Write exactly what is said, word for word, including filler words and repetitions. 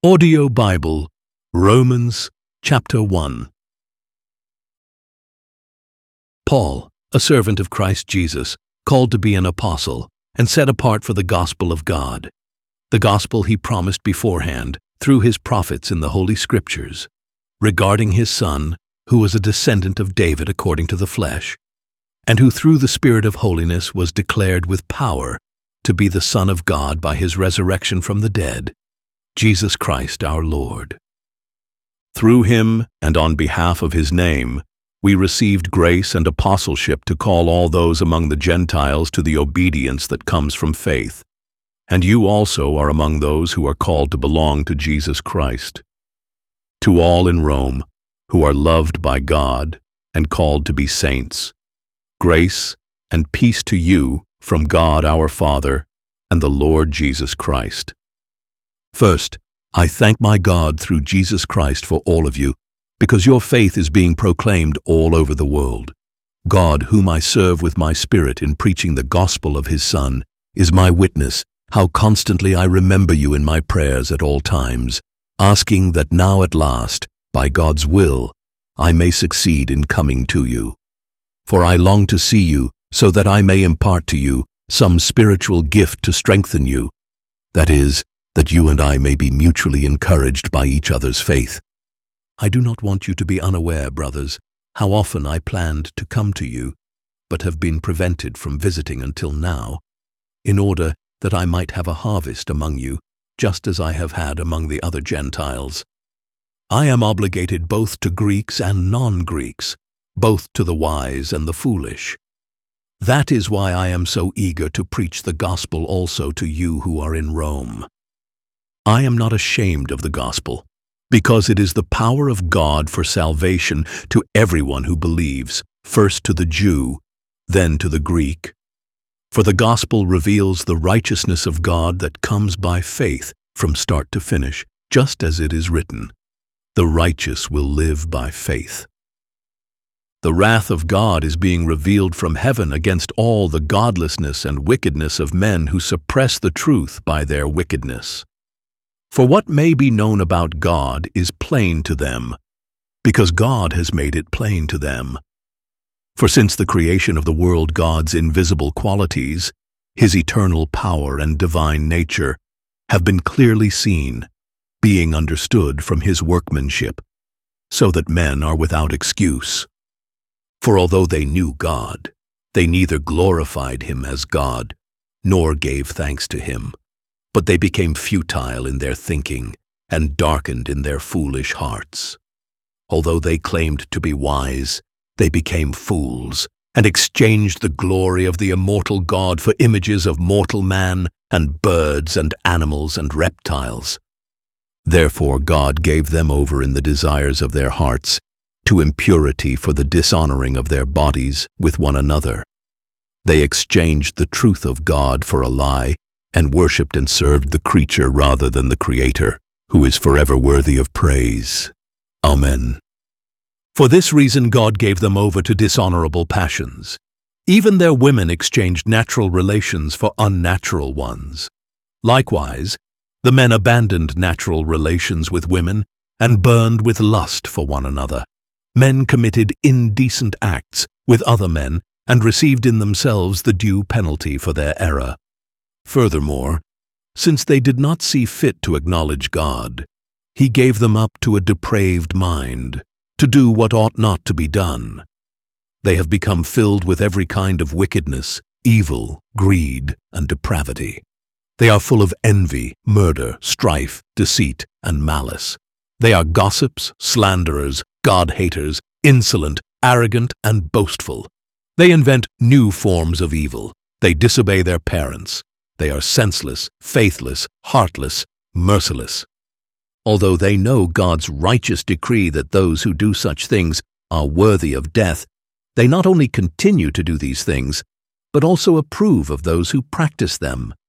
Audio Bible, Romans chapter one. Paul, a servant of Christ Jesus, called to be an apostle, and set apart for the gospel of God, the gospel he promised beforehand through his prophets in the Holy Scriptures, regarding his Son, who was a descendant of David according to the flesh, and who through the Spirit of holiness was declared with power to be the Son of God by his resurrection from the dead, Jesus Christ our Lord. Through him and on behalf of his name, we received grace and apostleship to call all those among the Gentiles to the obedience that comes from faith. And you also are among those who are called to belong to Jesus Christ. To all in Rome, who are loved by God and called to be saints, grace and peace to you from God our Father and the Lord Jesus Christ. First, I thank my God through Jesus Christ for all of you, because your faith is being proclaimed all over the world. God, whom I serve with my spirit in preaching the gospel of his Son, is my witness, how constantly I remember you in my prayers at all times, asking that now at last, by God's will, I may succeed in coming to you. For I long to see you, so that I may impart to you some spiritual gift to strengthen you, that is, that you and I may be mutually encouraged by each other's faith. I do not want you to be unaware, brothers, how often I planned to come to you, but have been prevented from visiting until now, in order that I might have a harvest among you, just as I have had among the other Gentiles. I am obligated both to Greeks and non-Greeks, both to the wise and the foolish. That is why I am so eager to preach the gospel also to you who are in Rome. I am not ashamed of the gospel, because it is the power of God for salvation to everyone who believes, first to the Jew, then to the Greek. For the gospel reveals the righteousness of God that comes by faith from start to finish, just as it is written, "The righteous will live by faith." The wrath of God is being revealed from heaven against all the godlessness and wickedness of men who suppress the truth by their wickedness. For what may be known about God is plain to them, because God has made it plain to them. For since the creation of the world, God's invisible qualities, his eternal power and divine nature, have been clearly seen, being understood from his workmanship, so that men are without excuse. For although they knew God, they neither glorified him as God, nor gave thanks to him, but they became futile in their thinking and darkened in their foolish hearts. Although they claimed to be wise, they became fools and exchanged the glory of the immortal God for images of mortal man and birds and animals and reptiles. Therefore God gave them over in the desires of their hearts to impurity for the dishonoring of their bodies with one another. They exchanged the truth of God for a lie and worshipped and served the creature rather than the Creator, who is forever worthy of praise. Amen. For this reason God gave them over to dishonorable passions. Even their women exchanged natural relations for unnatural ones. Likewise, the men abandoned natural relations with women and burned with lust for one another. Men committed indecent acts with other men and received in themselves the due penalty for their error. Furthermore, since they did not see fit to acknowledge God, he gave them up to a depraved mind, to do what ought not to be done. They have become filled with every kind of wickedness, evil, greed, and depravity. They are full of envy, murder, strife, deceit, and malice. They are gossips, slanderers, God-haters, insolent, arrogant, and boastful. They invent new forms of evil. They disobey their parents. They are senseless, faithless, heartless, merciless. Although they know God's righteous decree that those who do such things are worthy of death, they not only continue to do these things, but also approve of those who practice them.